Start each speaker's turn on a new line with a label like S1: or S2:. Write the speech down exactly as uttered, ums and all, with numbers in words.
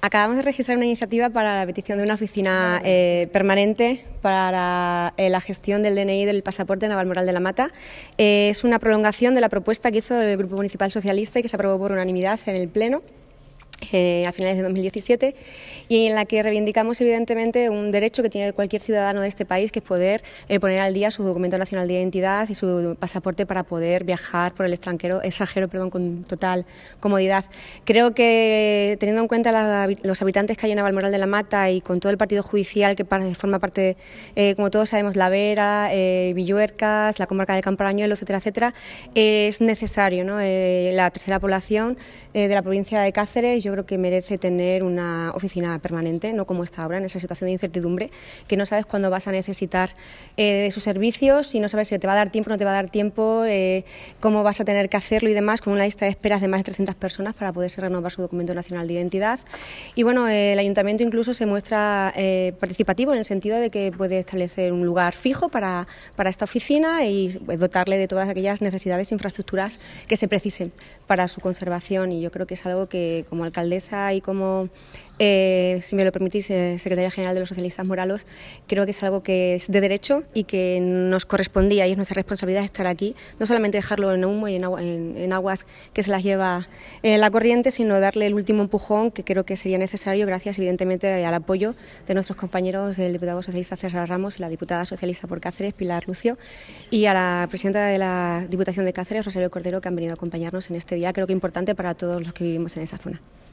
S1: Acabamos de registrar una iniciativa para la petición de una oficina eh, permanente para eh, la gestión del D N I del pasaporte Navalmoral de la Mata. Eh, es una prolongación de la propuesta que hizo el Grupo Municipal Socialista y que se aprobó por unanimidad en el Pleno Eh, a finales de dos mil diecisiete, y en la que reivindicamos evidentemente un derecho que tiene cualquier ciudadano de este país, que es poder eh, poner al día su documento nacional de identidad y su pasaporte para poder viajar por el extranjero, extranjero perdón, con total comodidad. Creo que, teniendo en cuenta la, los habitantes que hay en Navalmoral de la Mata y con todo el partido judicial que forma parte, eh, como todos sabemos, La Vera, eh, Villuercas, la comarca del Camparañuelo, etcétera, etcétera, eh, es necesario, ¿no? Eh, la tercera población eh, de la provincia de Cáceres, yo creo que merece tener una oficina permanente, no como está ahora, en esa situación de incertidumbre, que no sabes cuándo vas a necesitar eh, de sus servicios y no sabes si te va a dar tiempo o no te va a dar tiempo, eh, cómo vas a tener que hacerlo y demás, con una lista de esperas de más de trescientas personas para poderse renovar su documento nacional de identidad. Y bueno, eh, el Ayuntamiento incluso se muestra eh, participativo en el sentido de que puede establecer un lugar fijo para, para esta oficina y pues, dotarle de todas aquellas necesidades e infraestructuras que se precisen para su conservación, y yo creo que es algo que, como alcaldesa y como, eh, si me lo permitís, eh, secretaria general de los socialistas moralos, creo que es algo que es de derecho y que nos correspondía y es nuestra responsabilidad estar aquí, no solamente dejarlo en humo y en, agua, en, en aguas que se las lleva eh, la corriente, sino darle el último empujón que creo que sería necesario, gracias evidentemente al apoyo de nuestros compañeros del diputado socialista César Ramos y la diputada socialista por Cáceres, Pilar Lucio, y a la presidenta de la Diputación de Cáceres, Rosario Cordero, que han venido a acompañarnos en este día, creo que importante para todos los que vivimos en esa zona.